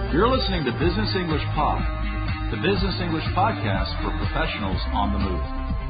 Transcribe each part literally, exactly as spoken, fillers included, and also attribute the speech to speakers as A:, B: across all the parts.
A: You're listening to Business English Pod, the business English podcast for professionals on the move.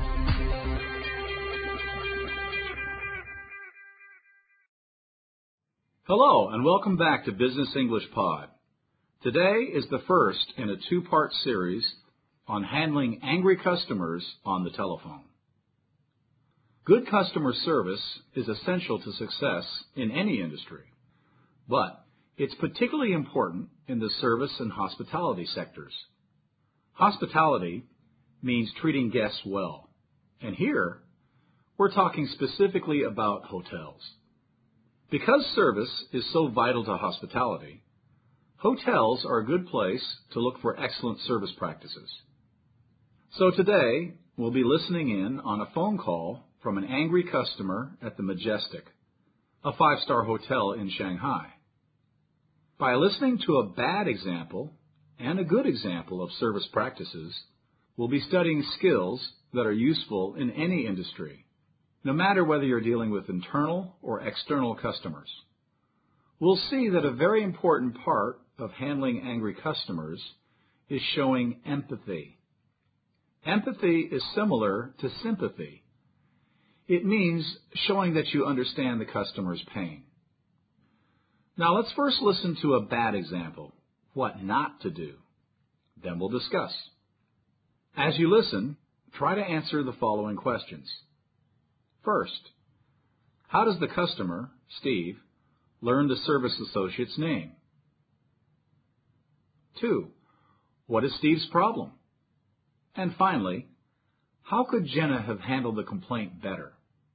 A: Hello, and welcome back to Business English Pod. Today is the first in a two-part series on handling angry customers on the telephone. Good customer service is essential to success in any industry, but it's particularly important in the service and hospitality sectors. Hospitality means treating guests well, and here we're talking specifically about hotels. Because service is so vital to hospitality, hotels are a good place to look for excellent service practices. So today, we'll be listening in on a phone call from an angry customer at the Majestic, a five-star hotel in Shanghai. By listening to a bad example and a good example of service practices, we'll be studying skills that are useful in any industry, no matter whether you're dealing with internal or external customers. We'll see that a very important part of handling angry customers is showing empathy. Empathy is similar to sympathy. It means showing that you understand the customer's pain. Now let's first listen to a bad example, what not to do. Then we'll discuss. As you listen, try to answer the following questions. First, how does the customer, Steve, learn the service associate's name? Two, what is Steve's problem? And finally, how could Jenna have handled the complaint better?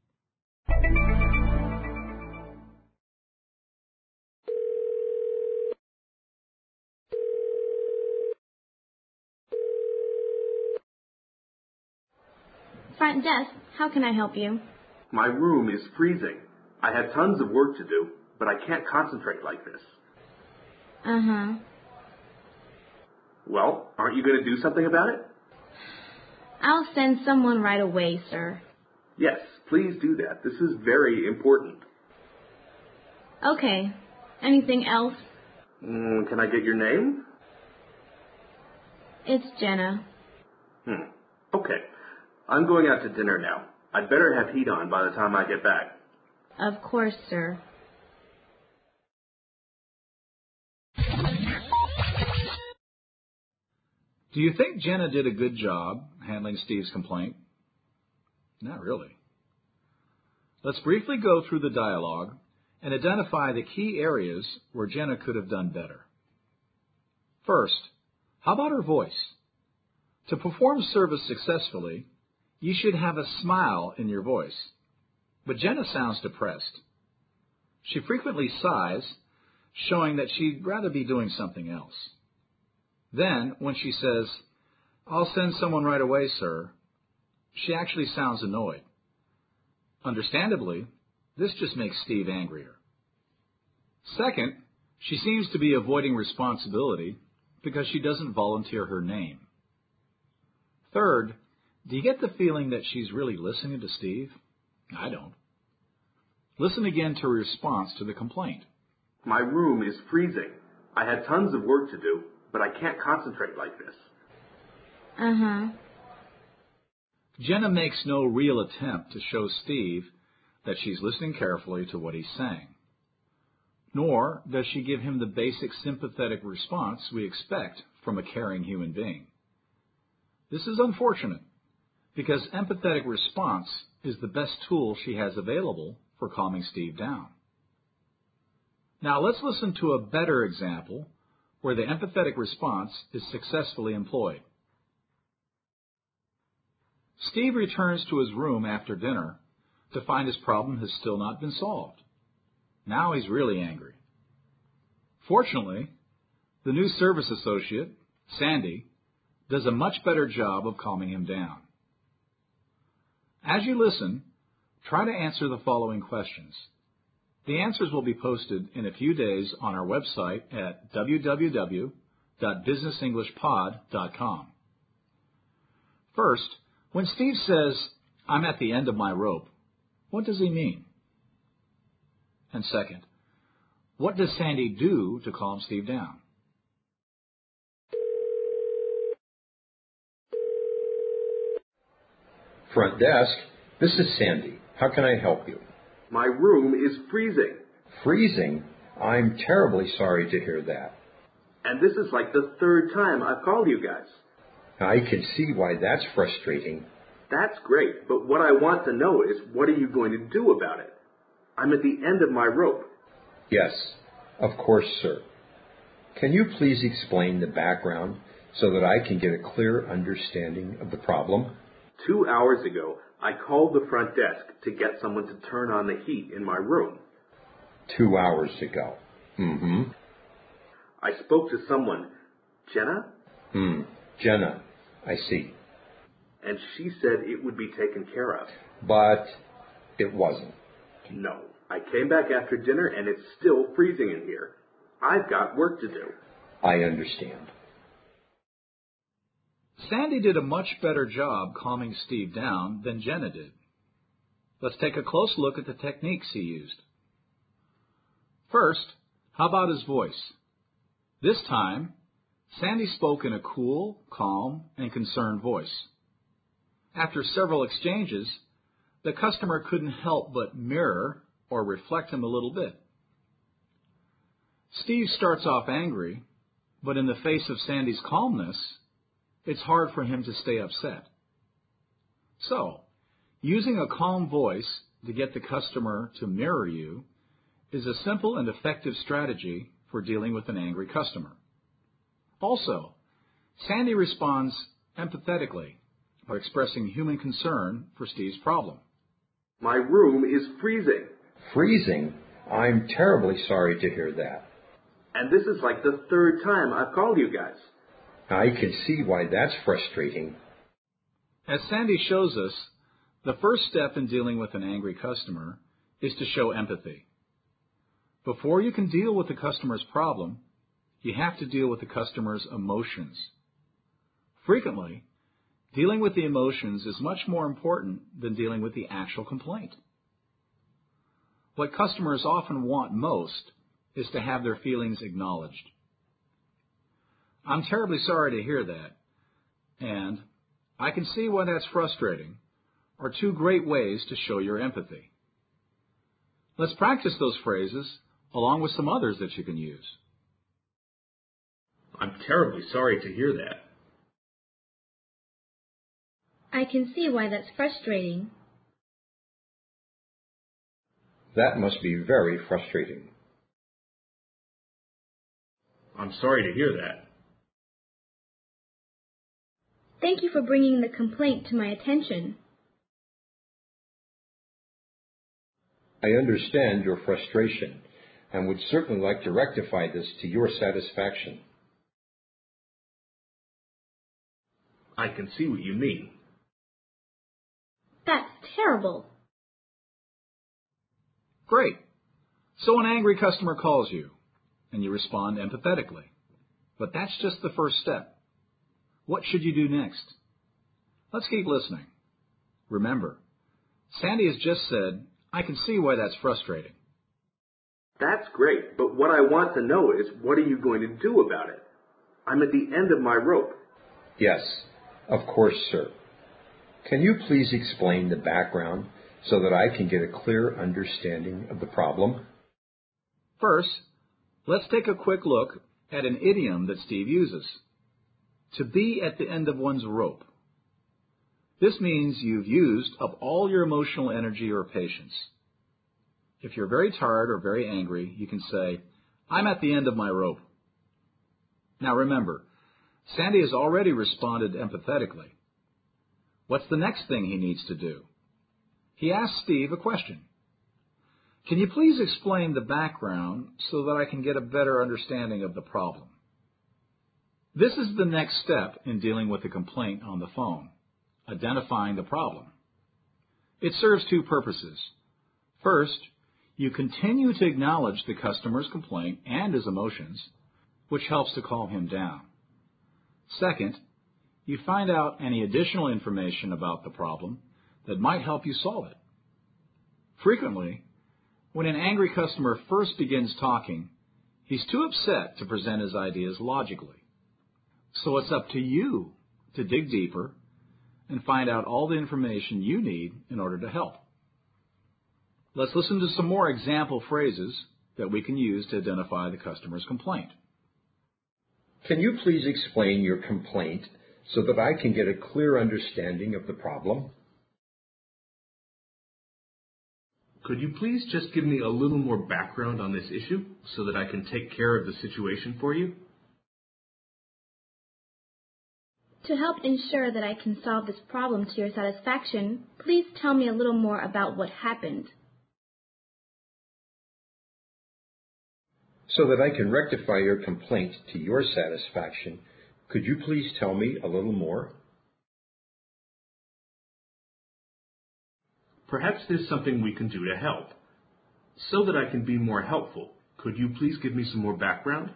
B: Front desk, how can I help you?
C: My room is freezing. I have tons of work to do, but I can't concentrate like this.
B: Uh-huh.
C: Well, aren't you going to do something about it?
B: I'll send someone right away, sir.
C: Yes, please do that. This is very important.
B: Okay. Anything else?
C: Mm, can I get your name?
B: It's Jenna.
C: Hmm. Okay. I'm going out to dinner now. I'd better have heat on by the time I get back.
B: Of course, sir.
A: Do you think Jenna did a good job handling Steve's complaint? Not really. Let's briefly go through the dialogue and identify the key areas where Jenna could have done better. First, how about her voice? To perform service successfully, you should have a smile in your voice. But Jenna sounds depressed. She frequently sighs, showing that she'd rather be doing something else. Then, when she says, "I'll send someone right away, sir," she actually sounds annoyed. Understandably, this just makes Steve angrier. Second, she seems to be avoiding responsibility because she doesn't volunteer her name. Third, do you get the feeling that she's really listening to Steve? I don't. Listen again to her response to the complaint.
C: My room is freezing. I had tons of work to do, but I can't concentrate like this.
B: Uh-huh.
A: Jenna makes no real attempt to show Steve that she's listening carefully to what he's saying. Nor does she give him the basic sympathetic response we expect from a caring human being. This is unfortunate, because empathetic response is the best tool she has available for calming Steve down. Now let's listen to a better example where the empathetic response is successfully employed. Steve returns to his room after dinner to find his problem has still not been solved. Now he's really angry. Fortunately, the new service associate, Sandy, does a much better job of calming him down. As you listen, try to answer the following questions. The answers will be posted in a few days on our website at w w w dot business english pod dot com. First, when Steve says, "I'm at the end of my rope," what does he mean? And second, what does Sandy do to calm Steve down?
D: Front desk, this is Sandy. How can I help you?
C: My room is freezing.
D: Freezing? I'm terribly sorry to hear that.
C: And this is like the third time I've called you guys.
D: I can see why that's frustrating.
C: That's great, but what I want to know is, what are you going to do about it? I'm at the end of my rope.
D: Yes, of course, sir. Can you please explain the background so that I can get a clear understanding of the problem?
C: Two hours ago, I called the front desk to get someone to turn on the heat in my room.
D: Two hours ago. Mm-hmm.
C: I spoke to someone, Jenna?
D: Hmm, Jenna, I see.
C: And she said it would be taken care of.
D: But it wasn't.
C: No. I came back after dinner and it's still freezing in here. I've got work to do.
D: I understand.
A: Sandy did a much better job calming Steve down than Jenna did. Let's take a close look at the techniques he used. First, how about his voice? This time, Sandy spoke in a cool, calm, and concerned voice. After several exchanges, the customer couldn't help but mirror or reflect him a little bit. Steve starts off angry, but in the face of Sandy's calmness, it's hard for him to stay upset. So, using a calm voice to get the customer to mirror you is a simple and effective strategy for dealing with an angry customer. Also, Sandy responds empathetically by expressing human concern for Steve's problem.
C: My room is freezing.
D: Freezing? I'm terribly sorry to hear that.
C: And this is like the third time I've called you guys.
D: I can see why that's frustrating.
A: As Sandy shows us, the first step in dealing with an angry customer is to show empathy. Before you can deal with the customer's problem, you have to deal with the customer's emotions. Frequently, dealing with the emotions is much more important than dealing with the actual complaint. What customers often want most is to have their feelings acknowledged. I'm terribly sorry to hear that, and I can see why that's frustrating, are two great ways to show your empathy. Let's practice those phrases along with some others that you can use.
C: I'm terribly sorry to hear that.
B: I can see why that's frustrating.
D: That must be very frustrating.
C: I'm sorry to hear that.
B: Thank you for bringing the complaint to my attention.
D: I understand your frustration and would certainly like to rectify this to your satisfaction.
C: I can see what you mean.
B: That's terrible.
A: Great. So an angry customer calls you, and you respond empathetically. But that's just the first step. What should you do next? Let's keep listening. Remember, Sandy has just said, I can see why that's frustrating.
C: That's great, but what I want to know is, what are you going to do about it? I'm at the end of my rope.
D: Yes, of course, sir. Can you please explain the background so that I can get a clear understanding of the problem?
A: First, let's take a quick look at an idiom that Steve uses. To be at the end of one's rope. This means you've used up all your emotional energy or patience. If you're very tired or very angry, you can say, I'm at the end of my rope. Now remember, Sandy has already responded empathetically. What's the next thing he needs to do? He asks Steve a question. Can you please explain the background so that I can get a better understanding of the problem? This is the next step in dealing with a complaint on the phone, identifying the problem. It serves two purposes. First, you continue to acknowledge the customer's complaint and his emotions, which helps to calm him down. Second, you find out any additional information about the problem that might help you solve it. Frequently, when an angry customer first begins talking, he's too upset to present his ideas logically. So it's up to you to dig deeper and find out all the information you need in order to help. Let's listen to some more example phrases that we can use to identify the customer's complaint.
D: Can you please explain your complaint so that I can get a clear understanding of the problem?
C: Could you please just give me a little more background on this issue so that I can take care of the situation for you?
B: To help ensure that I can solve this problem to your satisfaction, please tell me a little more about what happened.
D: So that I can rectify your complaint to your satisfaction, could you please tell me a little more?
C: Perhaps there's something we can do to help. So that I can be more helpful, could you please give me some more background?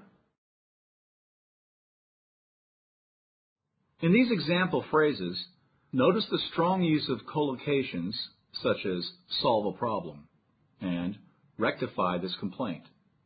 A: In these example phrases, notice the strong use of collocations such as solve a problem and rectify this complaint.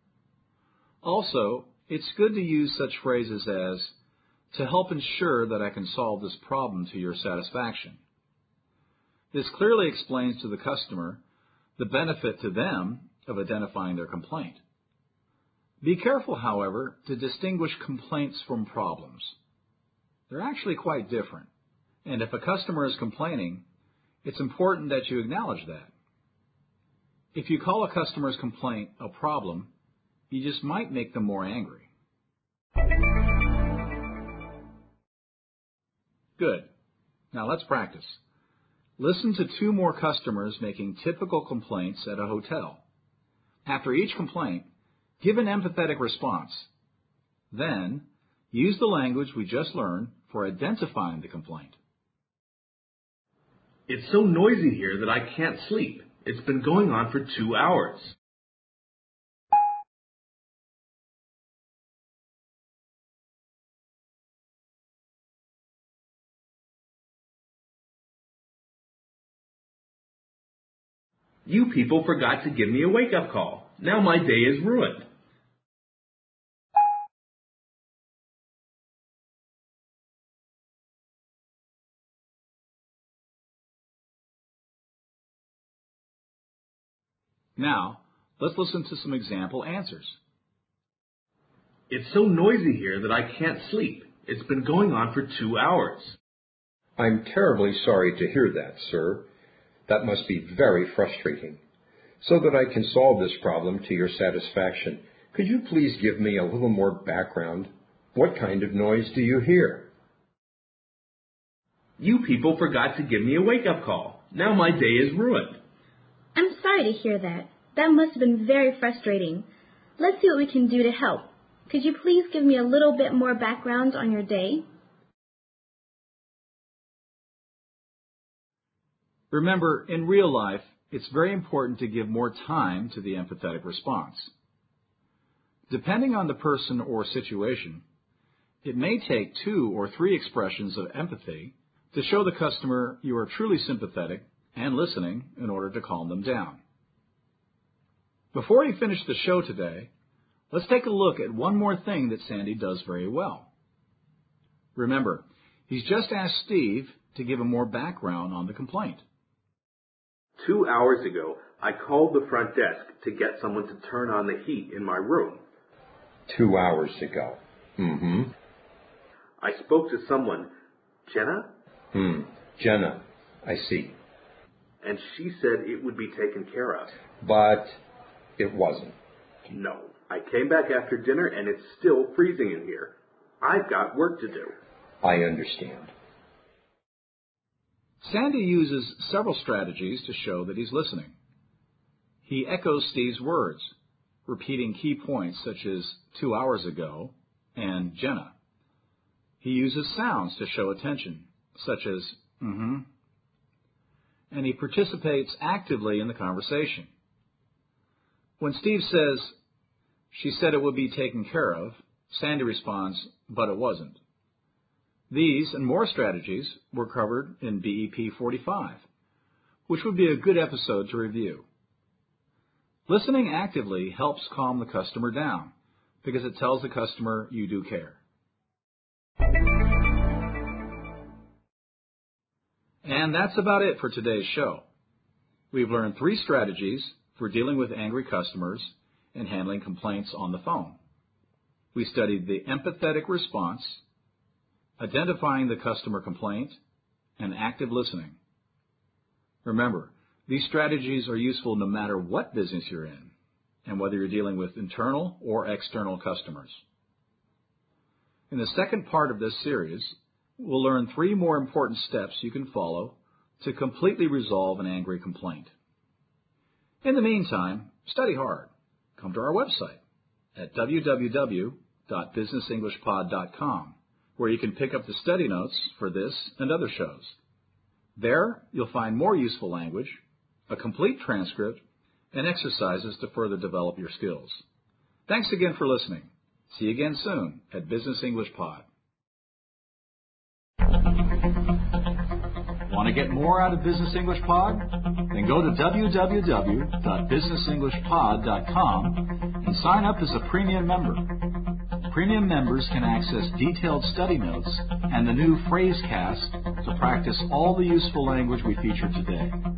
A: Also, it's good to use such phrases as to help ensure that I can solve this problem to your satisfaction. This clearly explains to the customer the benefit to them of identifying their complaint. Be careful, however, to distinguish complaints from problems. They're actually quite different, and if a customer is complaining, it's important that you acknowledge that. If you call a customer's complaint a problem, you just might make them more angry. Good. Now let's practice. Listen to two more customers making typical complaints at a hotel. After each complaint, give an empathetic response. Then, use the language we just learned for identifying the complaint.
C: It's so noisy here that I can't sleep. It's been going on for two hours. You people forgot to give me a wake-up call. Now my day is ruined.
A: Now, let's listen to some example answers.
C: It's so noisy here that I can't sleep. It's been going on for two hours.
D: I'm terribly sorry to hear that, sir. That must be very frustrating. So that I can solve this problem to your satisfaction, could you please give me a little more background? What kind of noise do you hear?
C: You people forgot to give me a wake-up call. Now my day is ruined.
B: I'm sorry to hear that. That must have been very frustrating. Let's see what we can do to help. Could you please give me a little bit more background on your day?
A: Remember, in real life, it's very important to give more time to the empathetic response. Depending on the person or situation, it may take two or three expressions of empathy to show the customer you are truly sympathetic and listening in order to calm them down. Before we finish the show today, let's take a look at one more thing that Sandy does very well. Remember, he's just asked Steve to give him more background on the complaint.
C: Two hours ago, I called the front desk to get someone to turn on the heat in my room.
D: Two hours ago. Mm-hmm.
C: I spoke to someone, Jenna?
D: Hmm. Jenna. I see.
C: And she said it would be taken care of.
D: But it wasn't.
C: No. I came back after dinner and it's still freezing in here. I've got work to do.
D: I understand.
A: Sandy uses several strategies to show that he's listening. He echoes Steve's words, repeating key points such as two hours ago and Jenna. He uses sounds to show attention, such as mm-hmm. And he participates actively in the conversation. When Steve says, she said it would be taken care of, Sandy responds, but it wasn't. These and more strategies were covered in B E P forty-five, which would be a good episode to review. Listening actively helps calm the customer down because it tells the customer you do care. And that's about it for today's show. We've learned three strategies for dealing with angry customers and handling complaints on the phone. We studied the empathetic response, identifying the customer complaint, and active listening. Remember, these strategies are useful no matter what business you're in, and whether you're dealing with internal or external customers. In the second part of this series, we'll learn three more important steps you can follow to completely resolve an angry complaint. In the meantime, study hard. Come to our website at w w w dot business english pod dot com, where you can pick up the study notes for this and other shows. There, you'll find more useful language, a complete transcript, and exercises to further develop your skills. Thanks again for listening. See you again soon at Business English Pod. Want to get more out of Business English Pod? Then go to w w w dot business english pod dot com and sign up as a premium member. Premium members can access detailed study notes and the new Phrasecast to practice all the useful language we featured today.